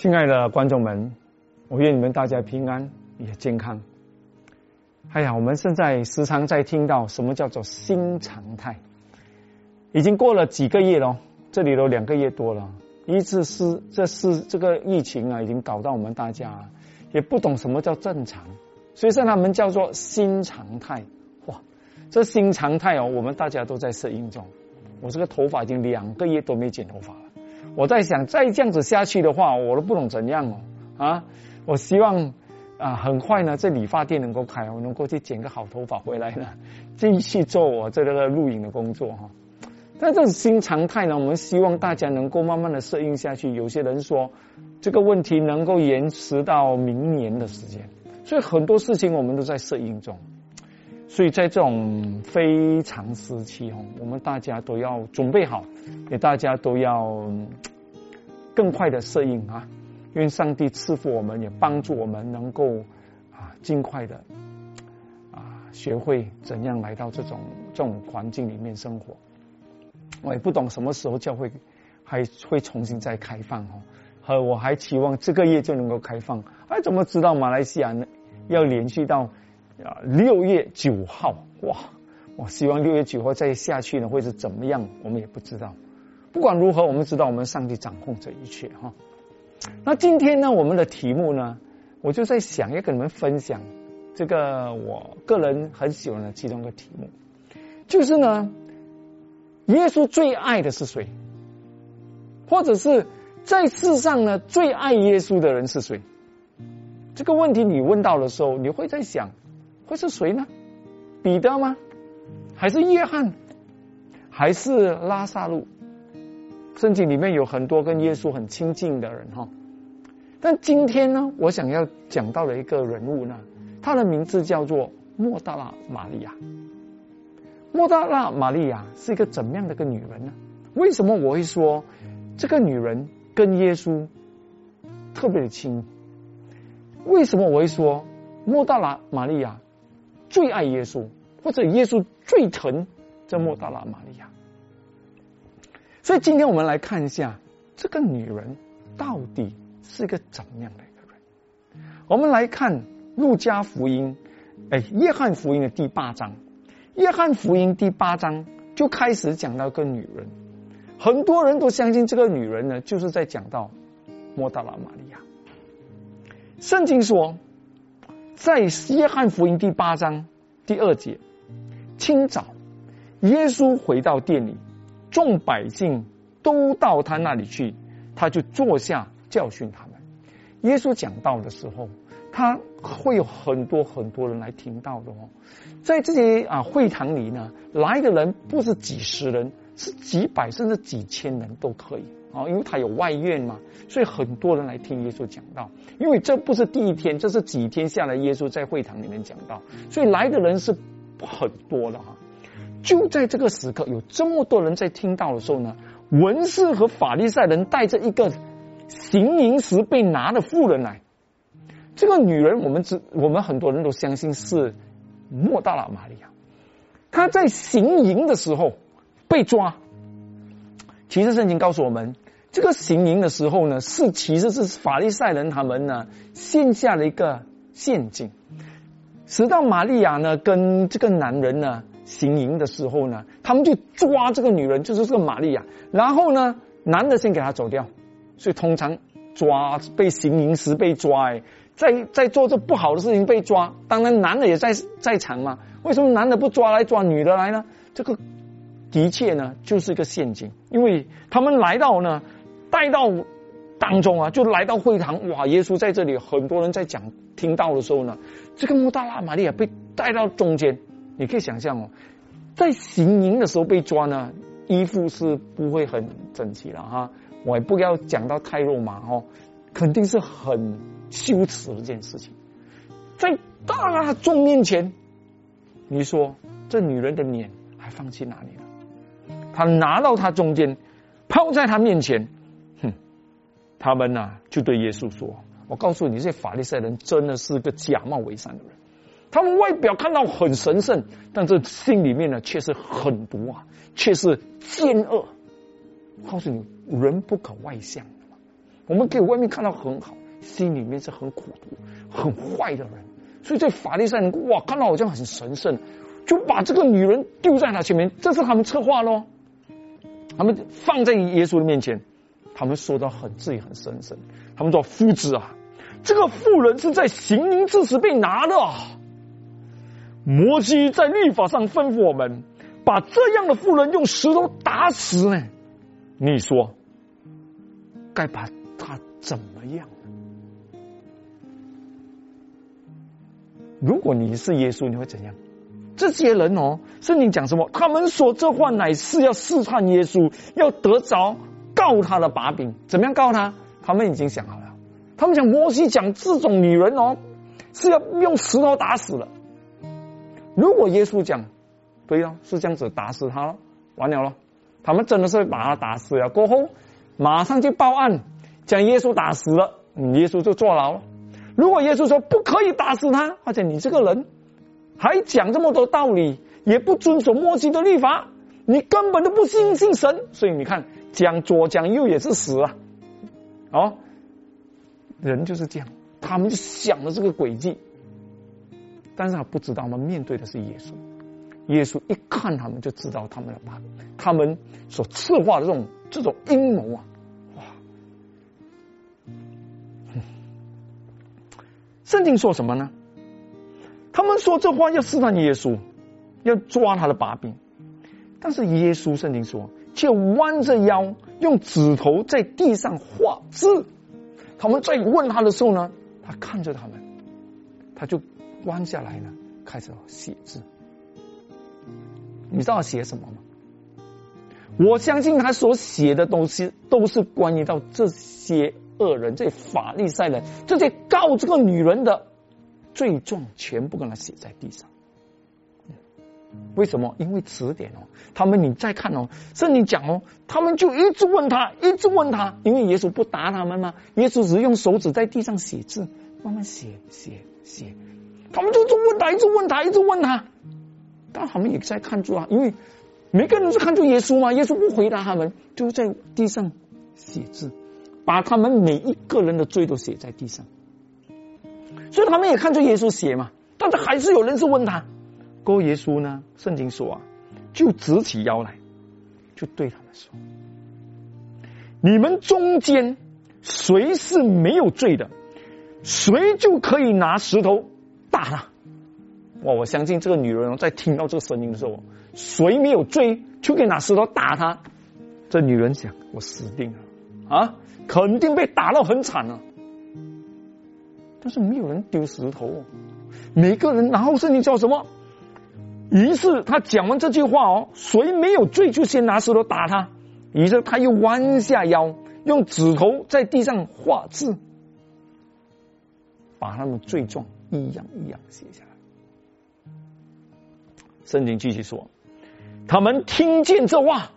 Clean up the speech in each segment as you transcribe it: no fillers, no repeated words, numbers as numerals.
亲爱的观众们，我愿你们大家平安也健康。哎呀，我们现在时常在听到什么叫做新常态，已经过了几个月了，这里都2个月多了。这个疫情啊，已经搞到我们大家也不懂什么叫正常，所以说他们叫做新常态。哇，这新常态哦，我们大家都在适应中。我这个头发已经2个月都没剪头发了。我在想，再这样子下去的话，我都不懂怎样哦。我希望很快呢，这理发店能够开，我能够去剪个好头发回来呢，继续做我这个录影的工作哈。但这种新常态呢，我们希望大家能够慢慢的适应下去。有些人说这个问题能够延迟到明年的时间，所以很多事情我们都在适应中。所以在这种非常时期我们大家都要准备好，也大家都要更快的适应啊！愿上帝赐福我们，也帮助我们能够尽快的学会怎样来到这种环境里面生活。我也不懂什么时候教会还会重新再开放我还期望这个月就能够开放。怎么知道马来西亚呢要连续到6月9号？哇！我希望6月9号再下去呢会是怎么样，我们也不知道。不管如何，我们知道我们上帝掌控这一切哈。那今天呢，我们的题目呢，我就在想要跟你们分享这个我个人很喜欢的其中一个题目，就是呢，耶稣最爱的是谁？或者是在世上呢最爱耶稣的人是谁？这个问题你问到的时候，你会在想，会是谁呢？彼得吗？还是约翰？还是拉撒路？圣经里面有很多跟耶稣很亲近的人但今天呢，我想要讲到的一个人物呢，他的名字叫做抹大拉玛利亚。抹大拉玛利亚是一个怎么样的一个女人呢？为什么我会说这个女人跟耶稣特别的亲？为什么我会说抹大拉玛利亚最爱耶稣，或者耶稣最疼这抹大拉玛利亚？所以今天我们来看一下这个女人到底是一个怎么样的一个人。我们来看路加福音约翰福音的第8章。约翰福音第8章就开始讲到一个女人，很多人都相信这个女人呢就是在讲到抹大拉玛利亚。圣经说在约翰福音第8章第2节，清早耶稣回到店里，众百姓都到他那里去，他就坐下教训他们。耶稣讲道的时候，他会有很多人来听到的在这些会堂里呢，来的人不是几十人，是几百甚至几千人都可以因为他有外院嘛，所以很多人来听耶稣讲道。因为这不是第一天，这是几天下来耶稣在会堂里面讲道，所以来的人是很多的就在这个时刻，有这么多人在听到的时候呢，文士和法利赛人带着一个行淫时被拿的妇人来。这个女人我们很多人都相信是抹大拉玛利亚。她在行淫的时候被抓。其实圣经告诉我们，这个行淫的时候呢，其实是法利赛人他们呢陷下了一个陷阱，使到玛利亚呢跟这个男人呢行淫的时候呢，他们就抓这个女人，就是这个玛利亚，然后呢男的先给她走掉。所以通常被行淫时被抓在做这不好的事情被抓，当然男的也在场嘛。为什么男的不抓来抓女的来呢？这个的确呢就是一个陷阱，因为他们来到呢带到当中就来到会堂。哇，耶稣在这里，很多人在听到的时候呢，这个抹大拉玛利亚被带到中间。你可以想象在行淫的时候被抓呢，衣服是不会很整齐了我也不要讲到太肉麻肯定是很羞耻的一件事情。在大众面前，你说这女人的脸还放去哪里了？他拿到她中间，抛在她面前，他们就对耶稣说：我告诉你，这些法利赛人真的是个假冒伪善的人。他们外表看到很神圣，但这心里面呢却是狠毒却是奸恶。我告诉你，人不可外向的。 我们给外面看到很好，心里面是很苦毒、很坏的人。所以在法利赛人哇，看到好像很神圣，就把这个女人丢在他前面，这是他们策划咯。他们放在耶稣的面前，他们说到自己很神圣，他们说夫子啊，这个妇人是在行淫之时被拿的啊。摩西在律法上吩咐我们，把这样的妇人用石头打死呢。你说该把他怎么样呢？如果你是耶稣，你会怎样？这些人圣经讲什么？他们说这话乃是要试探耶稣，要得着告他的把柄。怎么样告他？他们已经想好了。他们讲摩西讲这种女人是要用石头打死了。如果耶稣讲对了，是这样子打死他了，完了了，他们真的是把他打死了。过后马上就报案，讲耶稣打死了，耶稣就坐牢了。如果耶稣说不可以打死他，而且你这个人还讲这么多道理，也不遵守摩西的律法，你根本都不信神，所以你看讲左讲右也是死了。人就是这样，他们就想了这个诡计，但是他不知道，我们面对的是耶稣。耶稣一看他们就知道他们所策划的这种阴谋啊！哇！圣经说什么呢？他们说这话要试探耶稣，要抓他的把柄。但是耶稣圣经说，却弯着腰，用指头在地上画字。他们在问他的时候呢，他看着他们，他就弯下来呢，开始写字。你知道他写什么吗？我相信他所写的东西都是关于到这些恶人、这些法利赛人、这些告这个女人的罪状，全部跟他写在地上。为什么？因为词典他们你再看圣经讲他们就一直问他，因为耶稣不打他们嘛，耶稣只是用手指在地上写字，慢慢写，他们就一直问他，但他们也在看住因为每个人是看住耶稣嘛，耶稣不回答他们，就在地上写字，把他们每一个人的罪都写在地上，所以他们也看住耶稣写嘛，但是还是有人是问他。过后耶稣呢，圣经说就直起腰来，就对他们说，你们中间谁是没有罪的，谁就可以拿石头打他。哇！我相信这个女人在听到这个声音的时候，谁没有罪就可以拿石头打他。这女人想，我死定了肯定被打到很惨了。但是没有人丢石头每个人，然后圣经叫什么？于是他讲完这句话谁没有罪就先拿石头打他。于是他又弯下腰，用指头在地上画字，把他们罪状一样一样写下来。圣经继续说，他们听见这话，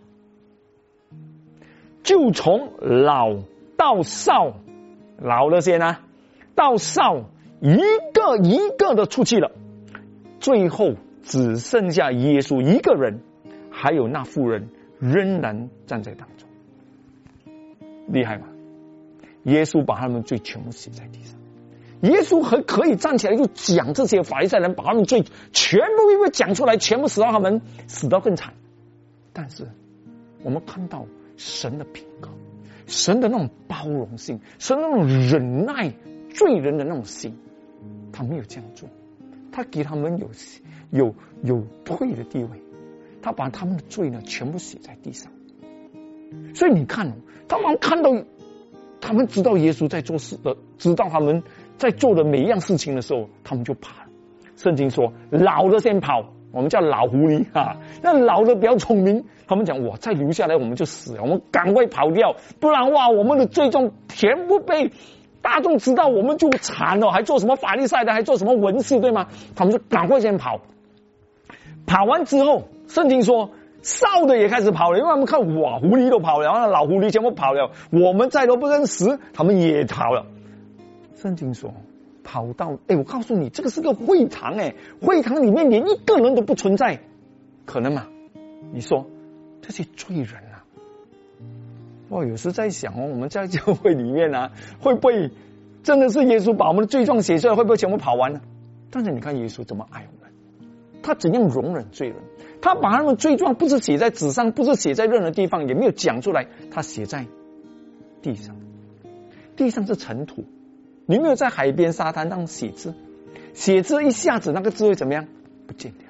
就从老到少，老了些呢，到少一个一个的出去了，最后只剩下耶稣一个人，还有那妇人仍然站在当中。厉害吗？耶稣把他们罪全部写在地上。耶稣很可以站起来就讲这些法利赛人，把他们罪全部因为讲出来，全部使到他们死到更惨。但是我们看到神的品格，神的那种包容性，神的那种忍耐罪人的那种心，他没有这样做，他给他们有退的地位，他把他们的罪呢全部写在地上。所以你看他们看到，他们知道耶稣在做事的，知道他们在做的每一样事情的时候，他们就怕了。圣经说老的先跑，我们叫老狐狸那老的比较聪明，他们讲我再留下来我们就死了，我们赶快跑掉，不然我们的罪状全部被大众知道，我们就惨了，还做什么法利赛的，还做什么文士，对吗？他们就赶快先跑。跑完之后，圣经说少的也开始跑了，因为他们看狐狸都跑了，然后老狐狸全部跑了，我们再都不认识，他们也跑了。圣经说跑到我告诉你，这个是个会堂会堂里面连一个人都不存在，可能吗？你说这些罪人我有时在想我们在教会里面啊，会不会真的是耶稣把我们的罪状写出来，会不会全部跑完呢？但是你看耶稣怎么爱我们，他怎样容忍罪人，他把他们罪状不是写在纸上，不是写在任何地方，也没有讲出来，他写在地上。地上是尘土，你没有在海边沙滩上写字，写字一下子那个字会怎么样？不见掉。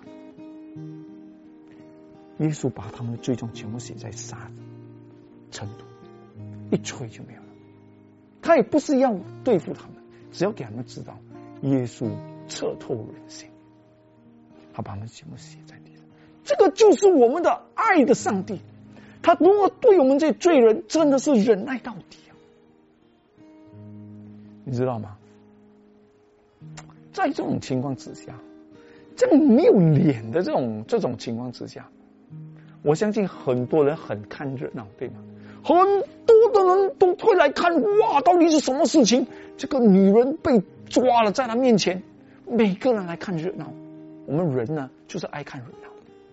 耶稣把他们的罪状全部写在沙尘土，一吹就没有了。他也不是要对付他们，只要给他们知道耶稣彻透人心，他把他们全部写在地上。这个就是我们的爱的上帝，他如果对我们这些罪人真的是忍耐到底啊！你知道吗？在这种情况之下，这样没有脸的这种情况之下，我相信很多人很看热闹，对吗？很多的人都会来看，哇，到底是什么事情？这个女人被抓了，在他面前，每个人来看热闹。我们人呢，就是爱看热闹。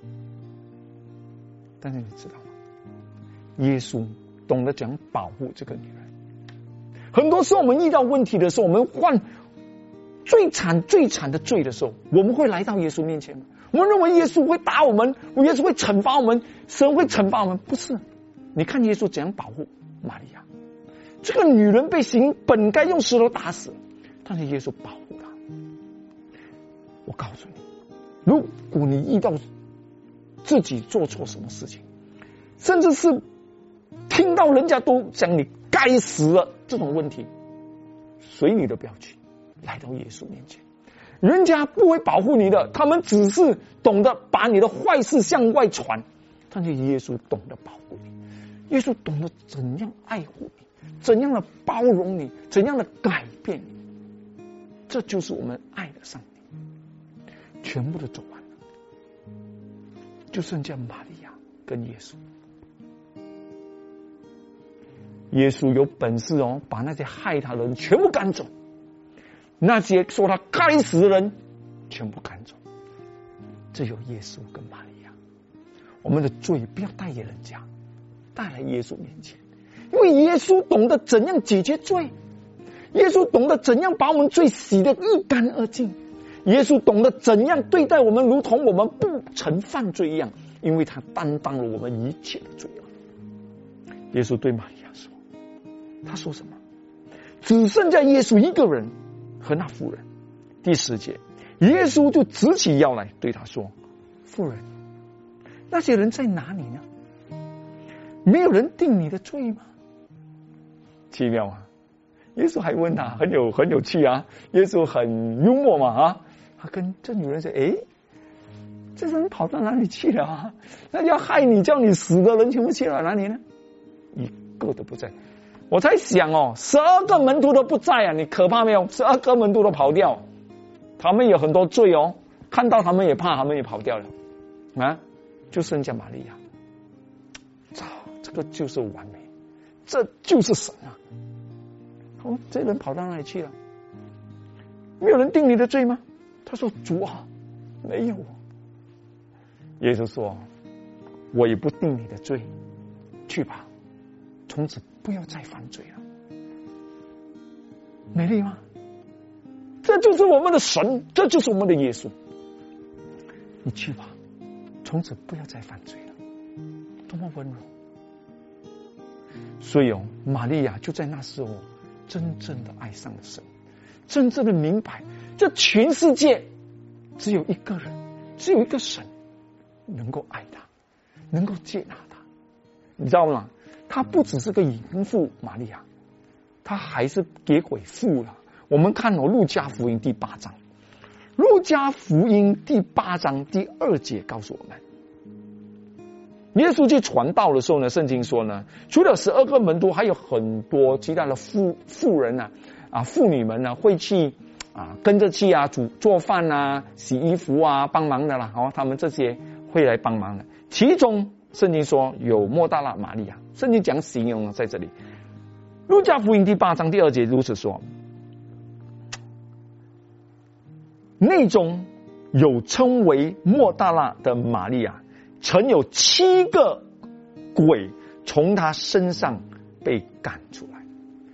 但是你知道吗？耶稣懂得怎样保护这个女人。很多时候我们遇到问题的时候，我们犯最惨的罪的时候，我们会来到耶稣面前吗？我们认为耶稣会打我们，耶稣会惩罚我们，神会惩罚我们，不是。你看耶稣怎样保护玛利亚，这个女人被刑本该用石头打死，但是耶稣保护她。我告诉你，如果你遇到自己做错什么事情，甚至是听到人家都讲你该死了这种问题，随你的表情来到耶稣面前，人家不会保护你的，他们只是懂得把你的坏事向外传，但是耶稣懂得保护你，耶稣懂得怎样爱护你，怎样的包容你，怎样的改变你。这就是我们爱的上帝。全部都走完了，就剩下玛利亚跟耶稣。耶稣有本事哦，把那些害他的人全部赶走，那些说他该死的人全部赶走。只有耶稣跟玛利亚，我们的罪不要带给人家，带来耶稣面前，因为耶稣懂得怎样解决罪，耶稣懂得怎样把我们罪洗得一干二净，耶稣懂得怎样对待我们，如同我们不曾犯罪一样，因为他担当了我们一切的罪恶。耶稣对玛利亚说，他说什么？只剩下耶稣一个人和那妇人。第10节，耶稣就直起腰来对他说，妇人，那些人在哪里呢？没有人定你的罪吗？奇妙啊！耶稣还问他，很有趣啊！耶稣很幽默嘛啊！他跟这女人说，这人跑到哪里去了啊？那要害你叫你死的人全部去了哪里呢？一个都不在。我在想12个门徒都不在啊，你可怕没有？12个门徒都跑掉，他们有很多罪哦，看到他们也怕，他们也跑掉了啊，就剩下玛利亚。这个就是完美，这就是神啊！这人跑到哪里去了？没有人定你的罪吗？他说，主啊，没有。耶稣说，我也不定你的罪，去吧，从此不要再犯罪了。美丽吗？这就是我们的神，这就是我们的耶稣。你去吧，从此不要再犯罪了，多么温柔！所以玛利亚就在那时候真正的爱上了神，真正的明白，这全世界只有一个人，只有一个神能够爱他，能够接纳他。你知道吗？他不只是个淫妇玛利亚，他还是给鬼附了。我们看路加福音第8章，路加福音第8章第2节告诉我们，耶稣去传道的时候呢，圣经说呢，除了12个门徒，还有很多其他的妇人妇女们呢，会去跟着去做饭洗衣服帮忙的啦，他们这些会来帮忙的。其中圣经说有抹大拉玛利亚，圣经讲形容在这里，路加福音第8章第2节如此说，内中有称为抹大拉的玛利亚，曾有7个鬼从他身上被赶出来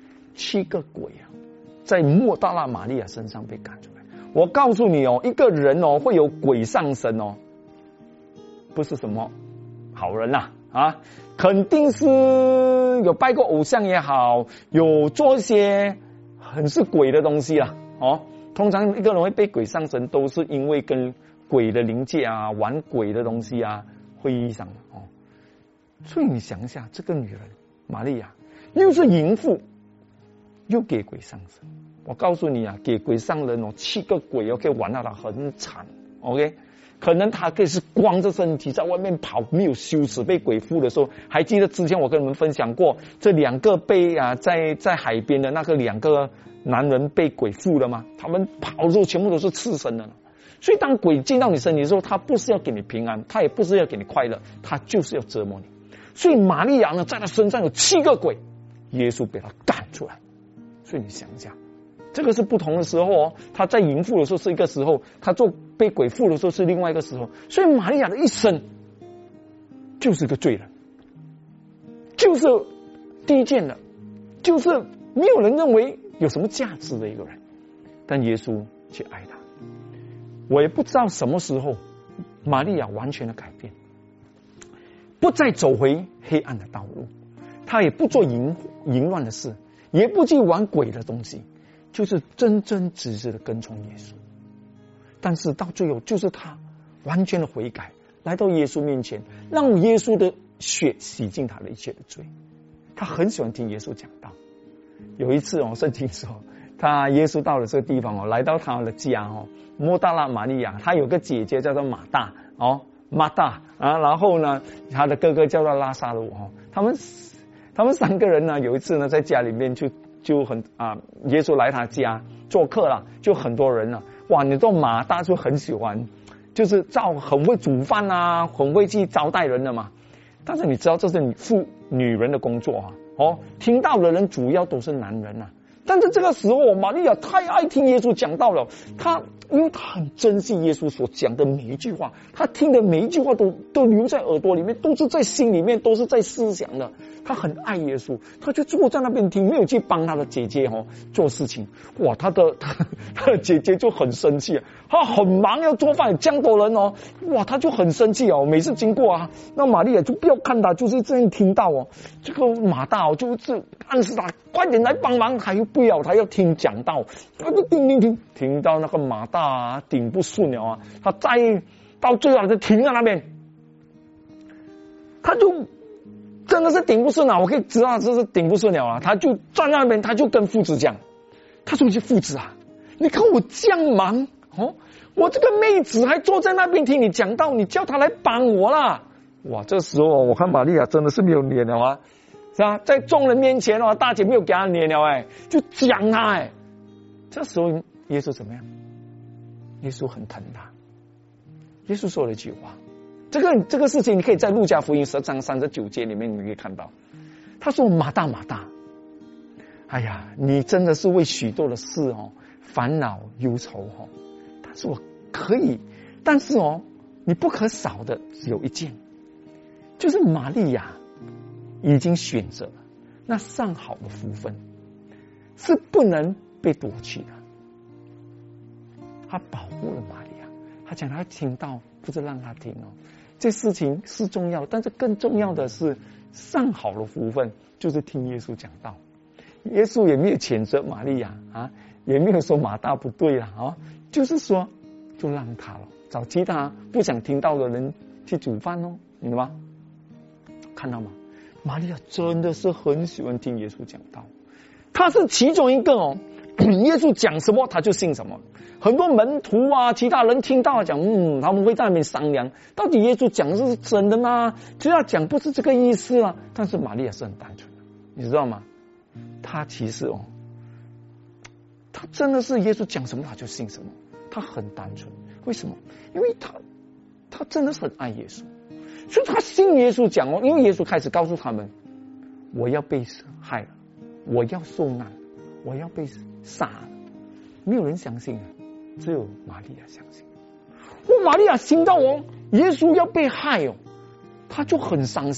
，7个鬼啊，在莫大拉玛利亚身上被赶出来。我告诉你哦，一个人哦会有鬼上身哦，不是什么好人呐啊，肯定是有拜过偶像也好，有做一些很是鬼的东西啦哦。通常一个人会被鬼上身，都是因为跟鬼的灵界啊、玩鬼的东西啊会遇上哦。所以你想一下，这个女人玛利亚又是淫妇，又给鬼上身。我告诉你啊，给鬼上人哦，7个鬼哦，可以玩到他很惨。OK， 可能他可以是光着身体在外面跑，没有羞耻，被鬼附的时候，还记得之前我跟你们分享过，这2个被在海边的那个2个男人被鬼附了吗？他们跑的时候全部都是赤身的。所以当鬼进到你身体的时候，他不是要给你平安，他也不是要给你快乐，他就是要折磨你。所以玛利亚呢，在他身上有7个鬼，耶稣被他赶出来。所以你想一下，这个是不同的时候哦。他在淫妇的时候是一个时候，他做被鬼附的时候是另外一个时候。所以玛利亚的一生就是个罪人，就是低贱的，就是没有人认为有什么价值的一个人，但耶稣去爱他。我也不知道什么时候玛利亚完全的改变，不再走回黑暗的道路，他也不做淫乱的事，也不去玩鬼的东西，就是真真实实的跟从耶稣。但是到最后，就是他完全的悔改，来到耶稣面前，让耶稣的血洗净他的一切的罪。他很喜欢听耶稣讲道。有一次圣经说，耶稣到了这个地方来到他的家莫大拉玛利亚，他有个姐姐叫做马大然后呢，他的哥哥叫做拉撒路他们3个人呢，有一次呢，在家里面就很耶稣来他家做客了，就很多人了。哇，你知道马大就很喜欢，就是很会煮饭啊，很会去招待人的嘛。但是你知道这是女人的工作听到的人主要都是男人啊。但是这个时候，玛利亚太爱听耶稣讲道了，因为他很珍惜耶稣所讲的每一句话，他听的每一句话都留在耳朵里面，都是在心里面，都是在思想的。他很爱耶稣，他就坐在那边听，没有去帮他的姐姐做事情。哇，他的姐姐就很生气，他很忙要做饭，这样多人哇，他就很生气每次经过那玛利亚就不要看他，就是这样听到这个马大就是暗示他快点来帮忙，他又不要，他要听讲道，他就听到那个马大顶不顺了他再到最后就停在那边，他就真的是顶不顺了，我可以知道这是顶不顺了他就站在那边，他就跟夫子讲，他说夫子你看我这样忙我这个妹子还坐在那边听你讲道，你叫她来帮我啦。哇，这时候我看玛利亚真的是没有脸了是吧？在众人面前大姐没有给他脸了就讲他这时候耶稣怎么样？耶稣很疼他。耶稣说了一句话，这个事情你可以在路加福音10章39节里面你可以看到，他说马大马大，哎呀，你真的是为许多的事烦恼忧愁但是我可以，但是你不可少的只有一件，就是玛利亚已经选择了那上好的福分，是不能被夺去的。他保护了玛利亚，他讲他听到，不是让他听这事情是重要，但是更重要的是上好的福分，就是听耶稣讲道。耶稣也没有谴责玛利亚也没有说马大不对了就是说就让他了，找其他不想听到的人去煮饭明白吗？看到吗？玛利亚真的是很喜欢听耶稣讲道，他是其中一个耶稣讲什么他就信什么。很多门徒其他人听到讲他们会在那边商量，到底耶稣讲的是真的吗？只要讲不是这个意思了。但是玛利亚是很单纯的，你知道吗？他其实他真的是耶稣讲什么他就信什么，他很单纯。为什么？因为他真的是很爱耶稣，所以他信耶稣讲因为耶稣开始告诉他们，我要被害了，我要受难，我要被杀了。没有人相信只有玛利亚相信。玛利亚听到耶稣要被害他就很伤心，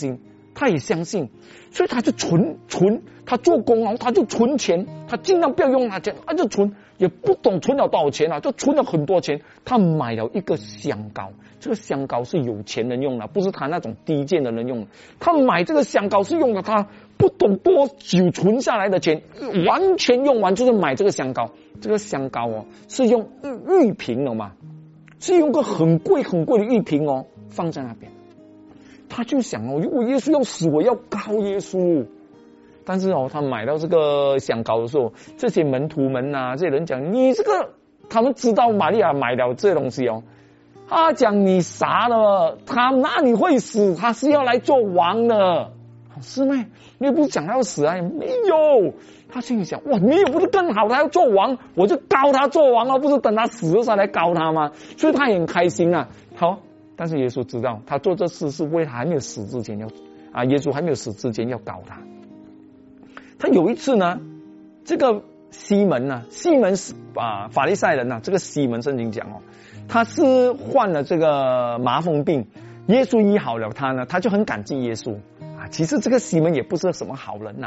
他也相信，所以他就存，他做工然后他就存钱，他尽量不要用那钱，他就存，也不懂存了多少钱啊，就存了很多钱。他买了一个香膏，这个香膏是有钱人用的，不是他那种低贱的人用的。他买这个香膏是用了他不懂多久存下来的钱，完全用完就是买这个香膏。这个香膏哦，是用玉瓶的嘛，是用个很贵的玉瓶哦，放在那边。他就想哦，如果耶稣要死，我要告耶稣。但是哦，他买到这个香膏的时候，这些门徒们啊，这些人讲你这个，他们知道玛利亚买了这东西哦，他讲你傻了，他哪里会死？他是要来做王的，是吗？你又不是讲他要死啊？没有，他心里想哇，没有不是更好？他要做王，我就告他做王了，不是等他死了才来告他吗？所以他也很开心啊。好。但是耶稣知道，他做这事是为他还没有死之前耶稣还没有死之前要搞他。他有一次呢，这个西门是法利赛人这个西门圣经讲哦，他是患了这个麻风病，耶稣医好了他呢，他就很感激耶稣啊。其实这个西门也不是什么好人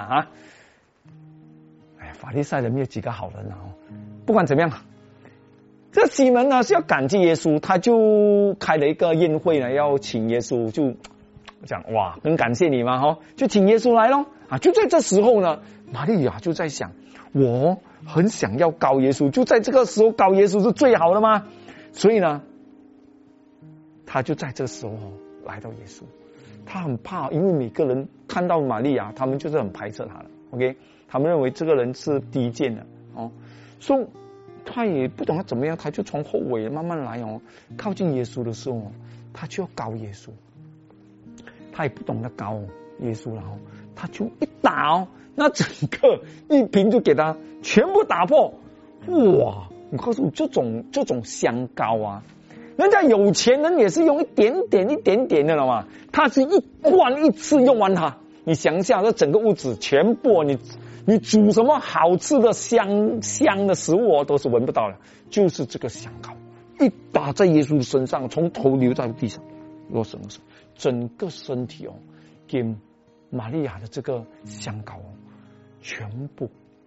法利赛人没有几个好人不管怎么样。这西门呢是要感激耶稣，他就开了一个宴会呢，要请耶稣，就讲哇，很感谢你嘛就请耶稣来咯就在这时候呢，玛利亚就在想，我很想要告耶稣，就在这个时候告耶稣是最好的吗？所以呢，他就在这时候来到耶稣，他很怕，因为每个人看到玛利亚，他们就是很排斥他的 ，OK， 他们认为这个人是低贱的所以他也不懂他怎么样，他就从后尾慢慢来靠近耶稣的时候他就要告耶稣，他也不懂得告耶稣，然后他就一打那整个一瓶就给他全部打破。哇！我告诉你，这种香膏人家有钱人也是用一点点的了嘛，他是一罐一次用完它。你想一下，这整个屋子全部你煮什么好吃的香的食物都是闻不到的，就是这个香膏一打在耶稣的身上，从头流在地上，落什么事？整个身体给玛利亚的这个香膏全部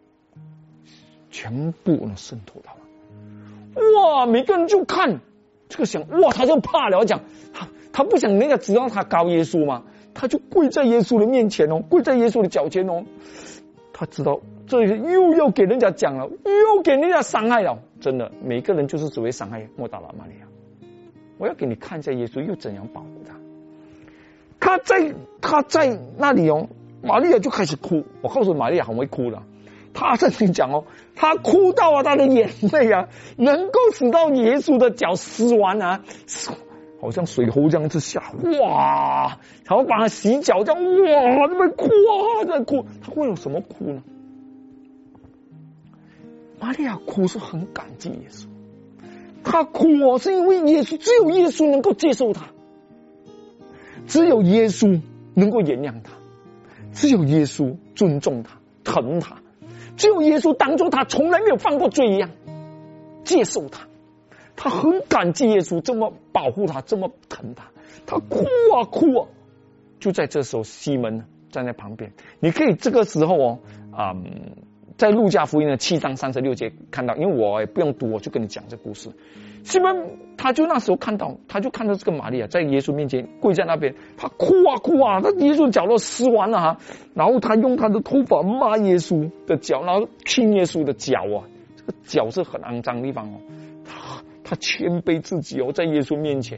渗透到了。哇！每个人就看这个想，哇，他就怕了，讲他不想人家知道他告耶稣嘛，他就跪在耶稣的面前跪在耶稣的脚前他知道这又要给人家讲了，又给人家伤害了，真的，每个人就是只会伤害莫大拉玛利亚。我要给你看一下耶稣又怎样保护他。他在那里玛利亚就开始哭。我告诉你，玛利亚很会哭的。他圣经讲他哭到他的眼泪能够使到耶稣的脚湿完好像水沟这样子下，哇！然后把他洗脚这样，哇！这边哭在哭。他为了什么哭呢？玛利亚哭是很感激耶稣，他哭是因为耶稣，只有耶稣能够接受他，只有耶稣能够原谅他，只有耶稣尊重他、疼他，只有耶稣当作他从来没有犯过罪一样接受他。他很感激耶稣这么保护他，这么疼他，他哭就在这时候，西门站在旁边。你可以这个时候在路加福音的7章36节看到，因为我也不用读，我就跟你讲这故事。西门他就那时候看到这个玛利亚在耶稣面前跪在那边，他哭他耶稣脚都湿完了然后他用他的头发抹耶稣的脚，然后亲耶稣的脚这个脚是很肮脏的地方他谦卑自己在耶稣面前。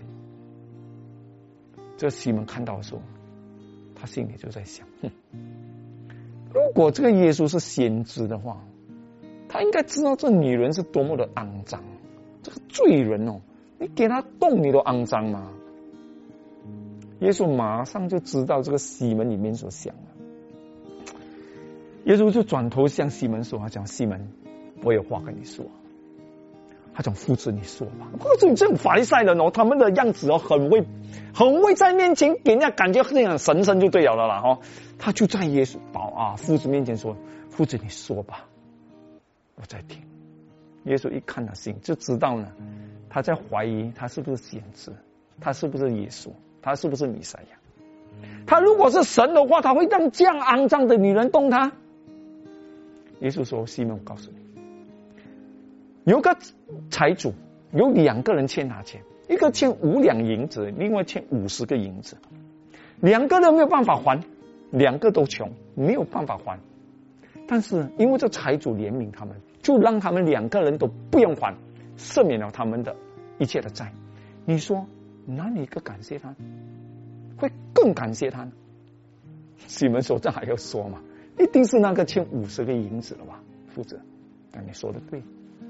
这西门看到的时候，他心里就在想，如果这个耶稣是先知的话，他应该知道这女人是多么的肮脏，这个罪人你给他动你都肮脏吗？耶稣马上就知道这个西门里面所想的。耶稣就转头向西门说，他讲，西门，我有话跟你说。他讲，夫子你说吧。或者你这种法利赛人他们的样子很会在面前给人家感觉很神圣就对了啦他就在耶稣夫子面前说，夫子你说吧，我在听。耶稣一看他心就知道呢，他在怀疑他是不是先知，他是不是耶稣，他是不是弥赛亚。 他如果是神的话，他会让这样肮脏的女人动他？耶稣说：西门，我告诉你，有个财主有2个人欠他钱，一个欠5两银子，另外欠50个银子，2个人没有办法还，2个都穷，没有办法还。但是因为这财主怜悯他们，就让他们2个人都不用还，赦免了他们的一切的债。你说哪里一个感谢他，会更感谢他呢？西门说：这还要说吗？一定是那个欠50个银子了吧，负责。但你说的对，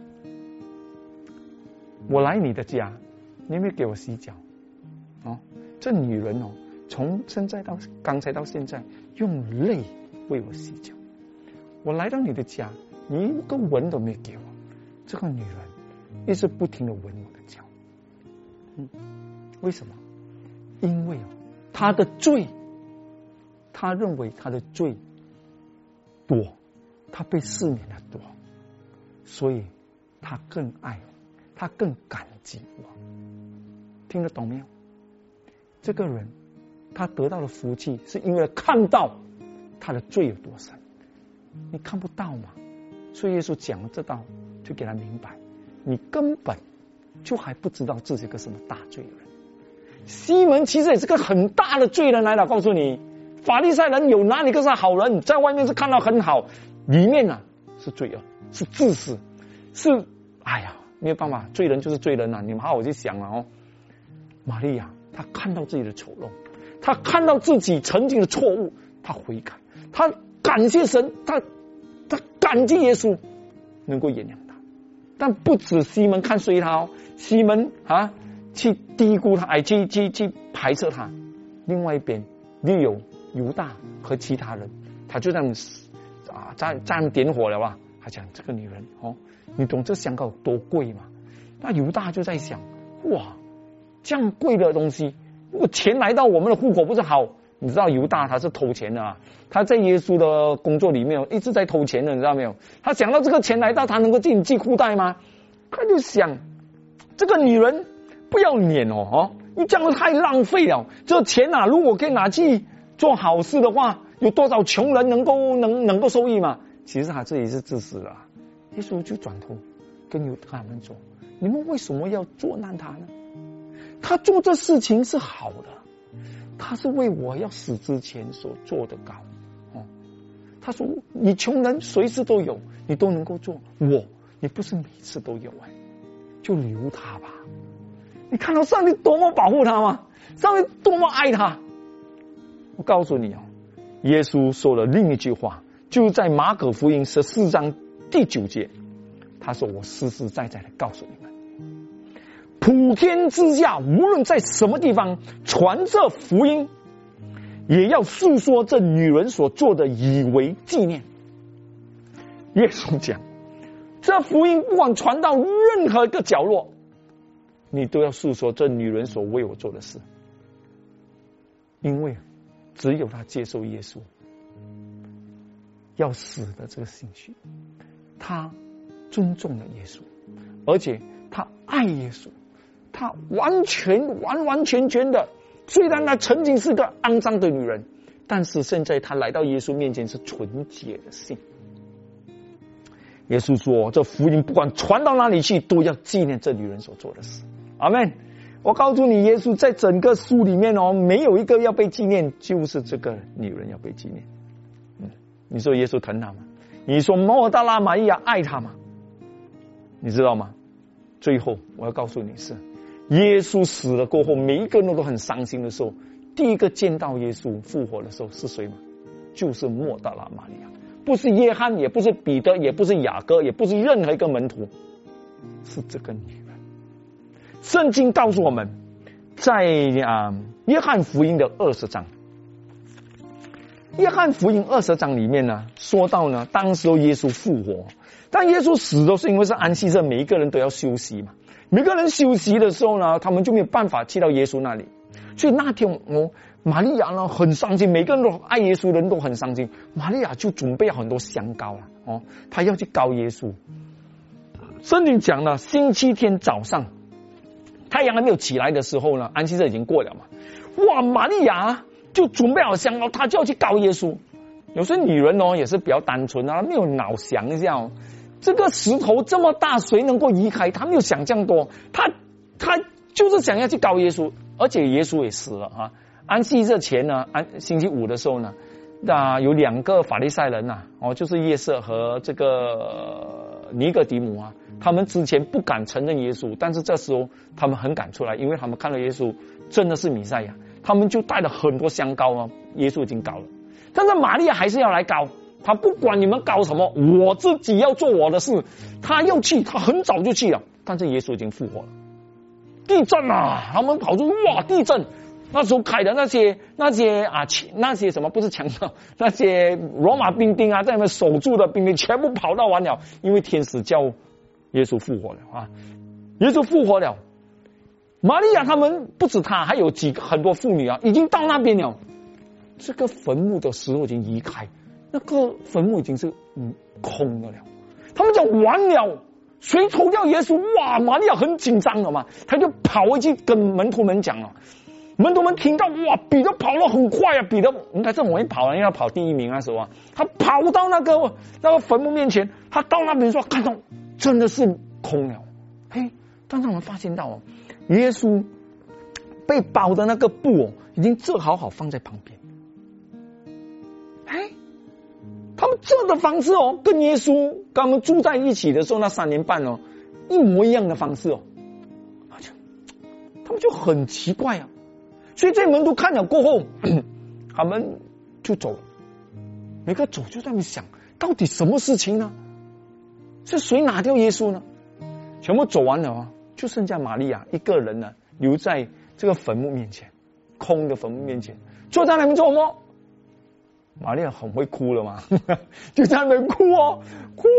我来你的家，你有没有给我洗脚？哦，这女人哦，从现在到刚才到现在，用泪为我洗脚。我来到你的家，你一个吻都没有给我。这个女人一直不停的吻我的脚。为什么？因为她的罪，她认为她的罪多，她被赦免的多，所以她更爱我，她更感激我。听得懂没有？这个人他得到了福气，是因为看到他的罪有多深。你看不到嘛？所以耶稣讲了这道，就给他明白，你根本就还不知道自己是个什么大罪人。西门其实也是个很大的罪人来了。告诉你，法利赛人有哪里个是好人？在外面是看到很好，里面啊是罪恶，是自私，是哎呀没有办法，罪人就是罪人啊！你们好好去想啊！玛利亚她看到自己的丑陋，她看到自己曾经的错误，她悔改，她感谢神，她感激耶稣能够原谅她。但不止西门看衰她西门去低估他，去排斥他。另外一边，又有犹大和其他人，他就这样在点火了吧？他讲这个女人你懂这香膏有多贵吗？那犹大就在想，哇，这样贵的东西，如果钱来到我们的户口不是好？你知道犹大他是偷钱的啊，他在耶稣的工作里面一直在偷钱的，你知道没有？他想到这个钱来到，他能够进寄裤袋吗？他就想，这个女人不要脸你这样太浪费了。这钱如果可以拿去做好事的话，有多少穷人能够受益嘛？其实他自己是自私的耶稣就转头跟犹大们说：你们为什么要捉难他呢？他做这事情是好的，他是为我要死之前所做的高。他说你穷人随时都有，你都能够做，你不是每次都有就留他吧。你看到上帝多么保护他吗？上帝多么爱他。我告诉你耶稣说了另一句话，就在马可福音14章第9节，他说：我实实在在的告诉你们，普天之下无论在什么地方传这福音，也要诉说这女人所做的，以为纪念。耶稣讲，这福音不管传到任何一个角落，你都要诉说这女人所为我做的事。因为只有她接受耶稣要死的这个信息，她尊重了耶稣，而且她爱耶稣，她完全的，虽然她曾经是个肮脏的女人，但是现在她来到耶稣面前是纯洁的信。耶稣说，这福音不管传到哪里去，都要纪念这女人所做的事。阿们。我告诉你，耶稣在整个书里面没有一个要被纪念，就是这个女人要被纪念。你说耶稣疼她吗？你说摩尔大拉玛利亚爱她吗？你知道吗？最后我要告诉你是，耶稣死了过后，每一个人都很伤心的时候，第一个见到耶稣复活的时候是谁吗？就是摩尔大拉玛利亚，不是约翰，也不是彼得，也不是雅各，也不是任何一个门徒，是这个女人。圣经告诉我们，在约翰福音的20章，约翰福音20章里面呢，说到呢，当时耶稣复活，但耶稣死的是因为是安息日，每一个人都要休息嘛，每个人休息的时候呢，他们就没有办法去到耶稣那里，所以那天玛利亚呢很伤心，每个人都爱耶稣的人都很伤心，玛利亚就准备很多香膏她要去膏耶稣。圣经讲了，星期天早上太阳还没有起来的时候呢，安息日已经过了嘛。哇，玛利亚就准备好香膏，他就要去告耶稣。有些女人也是比较单纯啊，没有脑想一下这个石头这么大，谁能够移开？他没有想这样多，他就是想要去告耶稣，而且耶稣也死了啊。安息日前呢，星期五的时候呢，有2个法利赛人就是耶瑟和这个尼哥底母他们之前不敢承认耶稣，但是这时候他们很敢出来，因为他们看到耶稣真的是弥赛亚，他们就带了很多香膏耶稣已经告了，但是玛利亚还是要来告，他不管你们告什么，我自己要做我的事，他要去，他很早就去了，但是耶稣已经复活了。地震他们跑出哇，地震！那时候开的那些什么不是强盗，那些罗马兵丁在那边守住的兵丁全部跑到完了，因为天使叫耶稣复活了耶稣复活了。玛利亚他们不止他，还有很多妇女已经到那边了。这个坟墓的石头已经移开，那个坟墓已经是空的了。他们讲完了，谁抽掉耶稣？哇，玛利亚很紧张了嘛，他就跑回去跟门徒们讲了。门徒们听到哇，彼得跑得很快彼得应该是容易跑因为要跑第1名那时候他跑到那个坟墓面前，他到那边说看到真的是空了。但是我们发现到耶稣被包的那个布已经折好放在旁边。他们这的方式跟耶稣跟他们住在一起的时候那3年半一模一样的方式他们就很奇怪所以这门徒看了过后他们就走了，每个走就在那边想到底什么事情呢？是谁拿掉耶稣呢？全部走完了就剩下玛利亚一个人呢，留在这个坟墓面前，空的坟墓面前，坐在那边做什么？玛利亚很会哭了嘛，就在那边哭哭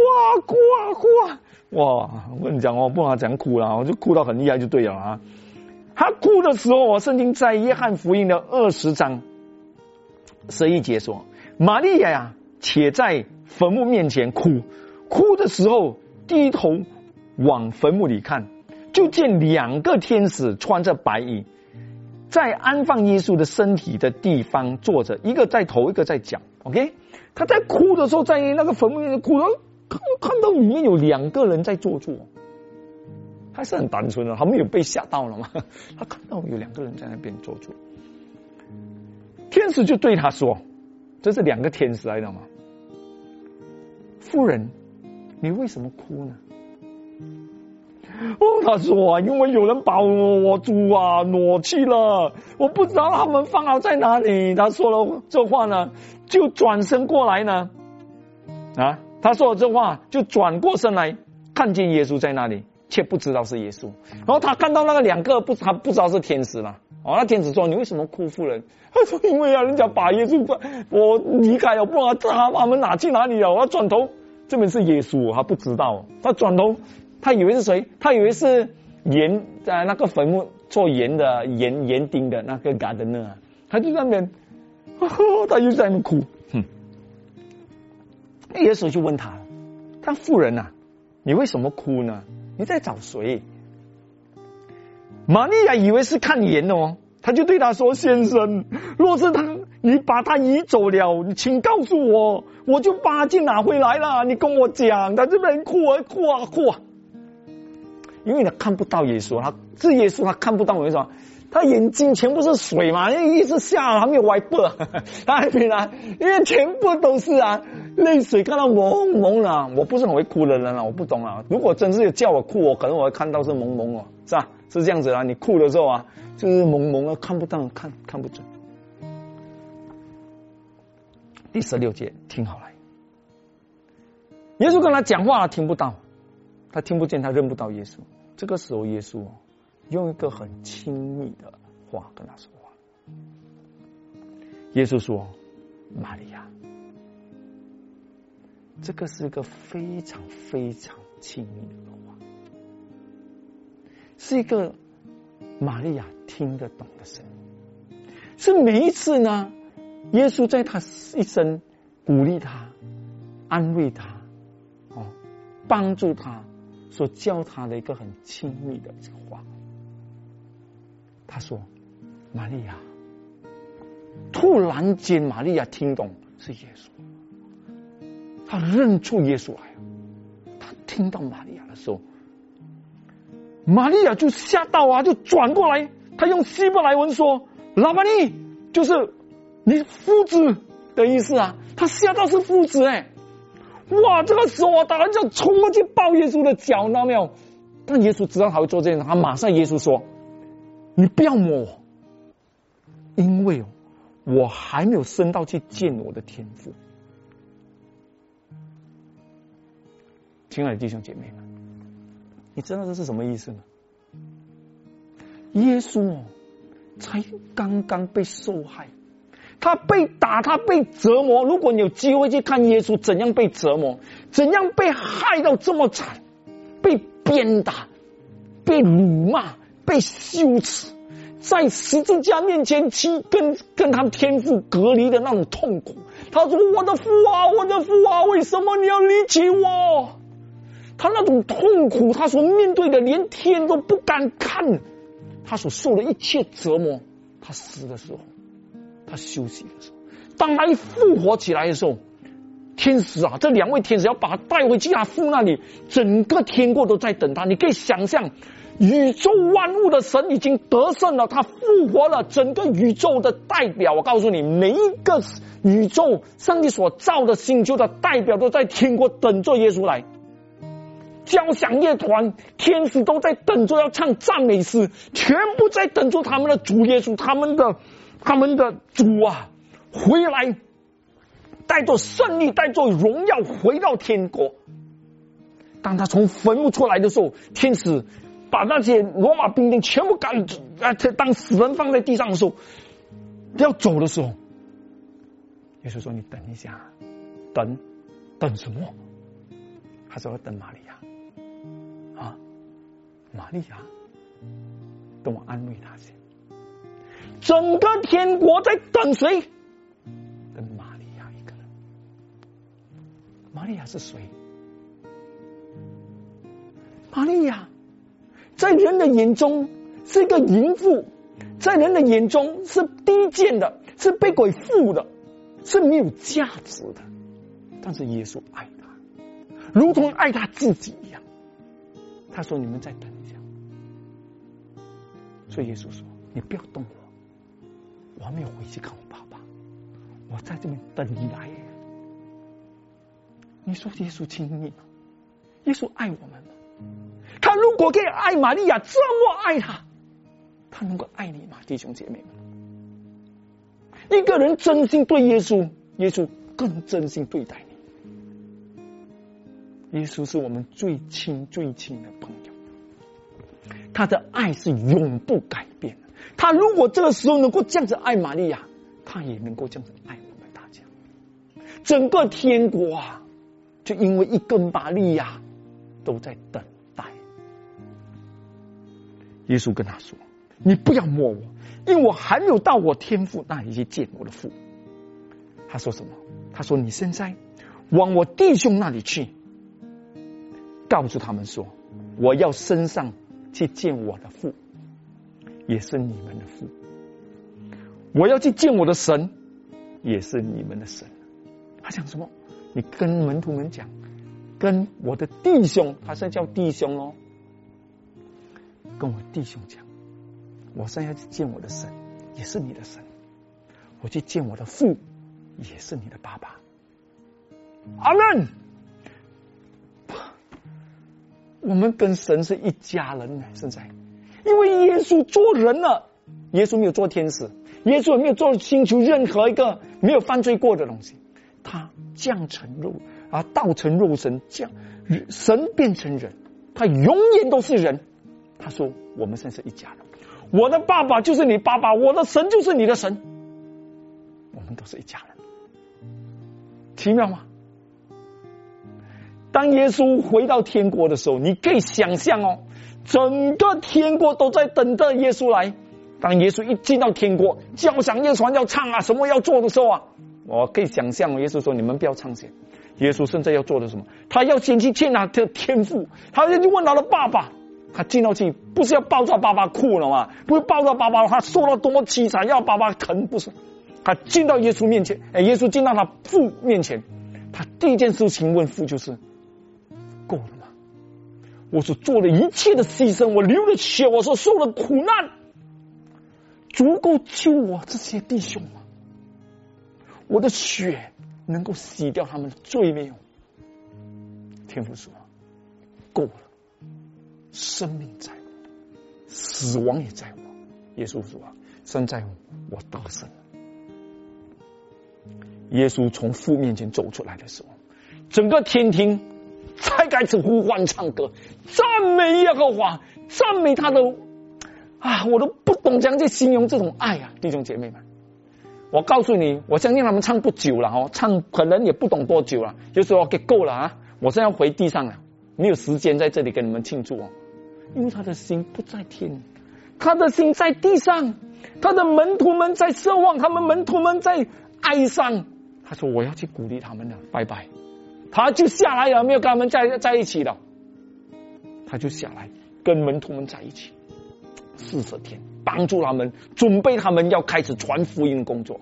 哇！我跟你讲不能讲哭了，我就哭到很厉害就对了他哭的时候圣经在约翰福音的20章11节说，玛利亚且在坟墓面前哭的时候低头往坟墓里看，就见2个天使穿着白衣，在安放耶稣的身体的地方坐着，一个在头，一个在脚。OK， 他在哭的时候，在那个坟墓里面哭了，看到里面有2个人在坐住，还是很单纯的，他没有被吓到了嘛？他看到有2个人在那边坐住，天使就对他说：“这是2个天使来的嘛？夫人，你为什么哭呢？”他说因为有人把我主挪去了，我不知道他们放好在哪里。他说了这话呢，就转身过来呢，他说了这话就转过身来，看见耶稣在那里，却不知道是耶稣。然后他看到那个2个他不知道是天使了。那天使说：“你为什么哭，夫人？”他说：“因为人家把耶稣我离开了，不知道他们拿去哪里了。”我转头，这边是耶稣，他不知道。他转头。他以为是谁？他以为是盐在那个坟墓做盐的园丁的那个 gardener 他就在那边，他就在那哭。耶稣就问他：“妇人你为什么哭呢？你在找谁？”玛利亚以为是看盐他就对他说：“先生，若是你把他移走了，你请告诉我，我就把他去拿回来了。你跟我讲。”他这边哭因为他看不到耶稣，是耶稣，他看不到耶稣，他眼睛全部是水嘛，一直下了，还没有歪背，他还没因为全部都是泪水，看到蒙蒙了。我不是很会哭的人我不懂如果真是叫我哭，可能我会看到是蒙蒙是吧？是这样子你哭的时候就是蒙蒙看不到，看不准。第16节，听好来，耶稣跟他讲话，他听不到，他听不见，他认不到耶稣。这个时候耶稣用一个很亲密的话跟他说话。耶稣说：“玛利亚。”这个是一个非常非常亲密的话，是一个玛利亚听得懂的声音，是每一次呢耶稣在他一生鼓励他、安慰他、帮助他所教他的一个很亲密的这个话。他说：“玛利亚。” 突然间玛利亚听懂是耶稣，她认出耶稣来。她听到玛利亚的时候，玛利亚就吓到啊，就转过来，她用希伯来文说拉巴尼，就是你夫子的意思啊。她吓到是夫子哇，这个时候啊，当然就冲过去抱耶稣的脚，知道没有？但耶稣知道他会做这件事，他马上耶稣说：“你不要摸我，因为我还没有升到去见我的天父。”亲爱的弟兄姐妹们，你知道这是什么意思吗？耶稣才刚刚被受害，他被打，他被折磨。如果你有机会去看耶稣怎样被折磨，怎样被害到这么惨，被鞭打，被辱骂，被羞耻，在十字架面前跟他天父隔离的那种痛苦。他说：“我的父啊，我的父啊，为什么你要离弃我？”他那种痛苦，他所面对的连天都不敢看，他所受的一切折磨，他死的时候，他休息的时候，当他一复活起来的时候，天使啊，这两位天使要把他带回去他父那里，整个天国都在等他。你可以想象，宇宙万物的神已经得胜了，他复活了，整个宇宙的代表，我告诉你，每一个宇宙上帝所造的星球的代表都在天国等着耶稣来。交响乐团、天使都在等着要唱赞美诗，全部在等着他们的主耶稣，他们的主啊，回来，带着胜利，带着荣耀回到天国。当他从坟墓出来的时候，天使把那些罗马兵丁全部赶，当死人放在地上的时候，要走的时候，耶稣说：“你等一下，等什么？”他说：“要等玛利亚。”啊，玛利亚，等我安慰他先。整个天国在等谁？等玛利亚一个人。玛利亚是谁？玛利亚在人的眼中是一个淫妇，在人的眼中是低贱的，是被鬼附的，是没有价值的。但是耶稣爱他，如同爱他自己一样。他说：“你们再等一下。”所以耶稣说：“你不要动我还没有回去看我爸爸，我在这边等你来。”你说耶稣亲密吗？耶稣爱我们吗？他如果可以爱玛利亚这么爱他，他能够爱你吗？弟兄姐妹们，一个人真心对耶稣，耶稣更真心对待你。耶稣是我们最亲最亲的朋友，他的爱是永不改变的。他如果这个时候能够这样子爱玛利亚，他也能够这样子爱我们大家。整个天国啊，就因为一个玛利亚都在等待。耶稣跟他说：“你不要摸我，因为我还没有到我天父那里去见我的父。”他说什么？他说：“你现在往我弟兄那里去，告诉他们说，我要升上去见我的父，也是你们的父；我要去见我的神，也是你们的神。”他讲什么？你跟门徒们讲，跟我的弟兄，他现在叫弟兄哦，跟我弟兄讲，我现在要去见我的神，也是你的神；我去见我的父，也是你的爸爸。阿们。我们跟神是一家人呢，现在，因为耶稣做人了，耶稣没有做天使，耶稣也没有做星球任何一个没有犯罪过的东西，他降成肉啊，道成肉身，降神变成人，他永远都是人。他说我们现在是一家人，我的爸爸就是你爸爸，我的神就是你的神，我们都是一家人，奇妙吗？当耶稣回到天国的时候，你可以想象哦，整个天国都在等着耶稣来。当耶稣一进到天国，交响乐团要唱啊，什么要做的时候啊，我可以想象哦，耶稣说：“你们不要唱先。”耶稣现在要做的是什么？他要先去见他的天父，他要去问他的爸爸。他进到去不是要抱着爸爸哭了吗？不是抱着爸爸，他受到多么凄惨，要爸爸疼，不是。 他进到耶稣面前，耶稣进到他父面前，他第一件事情问父就是：够了吗？我所做的一切的牺牲，我流了血，我所受的苦难，足够救我这些弟兄吗？我的血能够洗掉他们的罪没有？天父说：够了，生命在我，死亡也在我。耶稣说：生在我，我得胜了。耶稣从父面前走出来的时候，整个天庭才开始呼唤唱歌，赞美耶和华，赞美他的我都不懂怎样去形容这种爱啊，弟兄姐妹们。我告诉你，我相信他们唱不久了唱可能也不懂多久了，就说给够了啊，我现在要回地上了，没有时间在这里跟你们庆祝因为他的心不在天，他的心在地上，他的门徒们在奢望，他们门徒们在哀伤。他说我要去鼓励他们了，拜拜。他就下来了，没有跟他们在一起了，他就下来跟门徒们在一起40天，帮助他们，准备他们要开始传福音工作。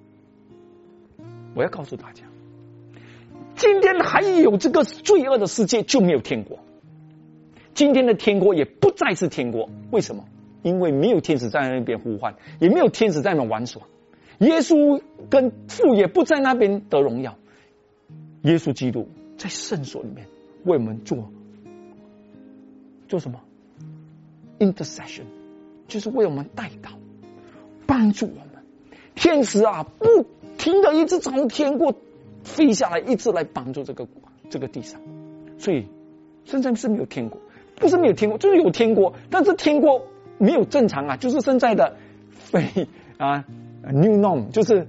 我要告诉大家，今天还有这个罪恶的世界，就没有天国。今天的天国也不再是天国，为什么？因为没有天使在那边呼唤，也没有天使在那边玩耍，耶稣跟父也不在那边得荣耀。耶稣基督在圣所里面为我们做什么 intercession， 就是为我们代祷，帮助我们。天使不停的一直从天国飞下来，一直来帮助这个地上。所以现在是没有天国，不是没有天国，就是有天国，但是天国没有正常就是现在的new norm， 就是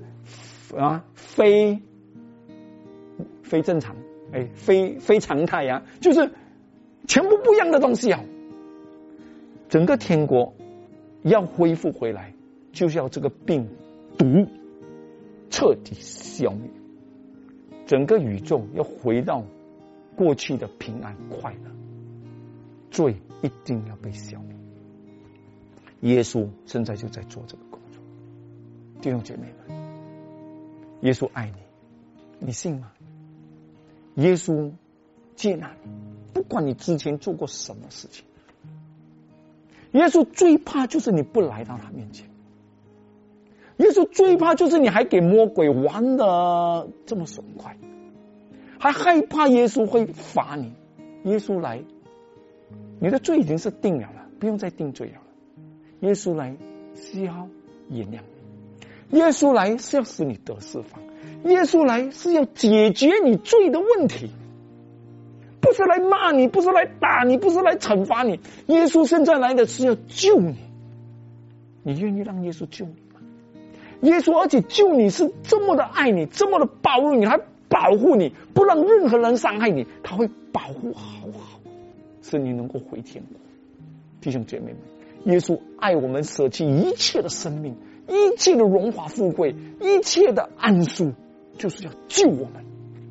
非正常，非常态就是全部不一样的东西整个天国要恢复回来，就是要这个病毒彻底消灭，整个宇宙要回到过去的平安快乐，罪一定要被消灭。耶稣现在就在做这个工作，弟兄姐妹们，耶稣爱你，你信吗？耶稣接纳你，不管你之前做过什么事情。耶稣最怕就是你不来到他面前，耶稣最怕就是你还给魔鬼玩的这么爽快，还害怕耶稣会罚你。耶稣来，你的罪已经是定了，不用再定罪了。耶稣来是要原谅你，耶稣来是要使你得释放，耶稣来是要解决你罪的问题，不是来骂你，不是来打你，不是来惩罚你。耶稣现在来的是要救你，你愿意让耶稣救你吗？耶稣而且救你是这么的爱你，这么的保护你，还保护你，不让任何人伤害你，他会保护好，使你能够回天国。弟兄姐妹们，耶稣爱我们，舍弃一切的生命，一切的荣华富贵，一切的安舒，就是要救我们。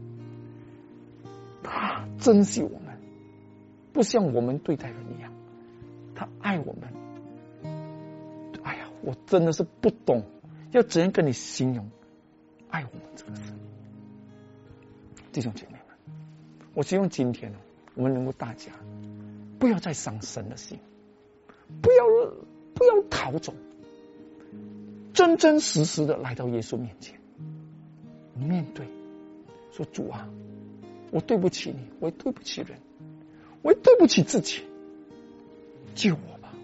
他珍惜我们，不像我们对待人一样，他爱我们。我真的是不懂要怎样跟你形容爱我们这个神。弟兄姐妹们，我希望今天我们能够大家不要再伤神的心，不要逃走，真真实实的来到耶稣面前，面对说：主啊，我对不起你，我也对不起人，我也对不起自己，救我吧。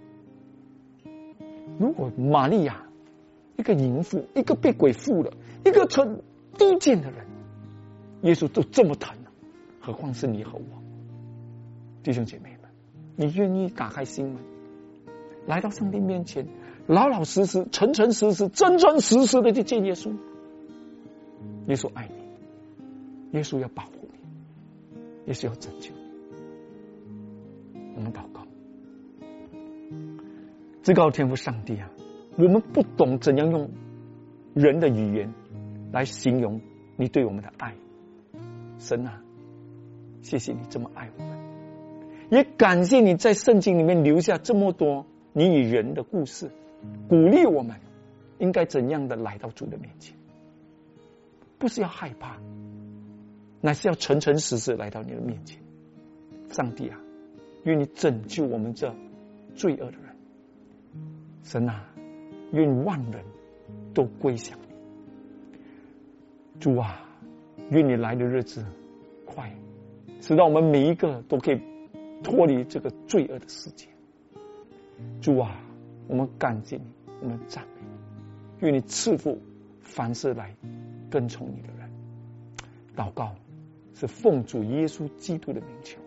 如果玛利亚一个淫妇，一个被鬼附了，一个成低贱的人，耶稣都这么疼何况是你和我。弟兄姐妹们，你愿意打开心门，来到上帝面前，老老实实、诚诚实实、真真实实的去见耶稣。耶稣爱你，耶稣要保护你，耶稣要拯救你。我们祷告。至高的天父上帝我们不懂怎样用人的语言来形容你对我们的爱。神谢谢你这么爱我们，也感谢你在圣经里面留下这么多你与人的故事，鼓励我们应该怎样的来到主的面前？不是要害怕，乃是要诚诚实实来到你的面前。上帝啊，愿你拯救我们这罪恶的人。神啊，愿万人都归向你。主啊，愿你来的日子快，使到我们每一个都可以脱离这个罪恶的世界。主啊，我们感谢你，我们赞美你，愿你赐福凡事来跟从你的人。祷告是奉主耶稣基督的名求。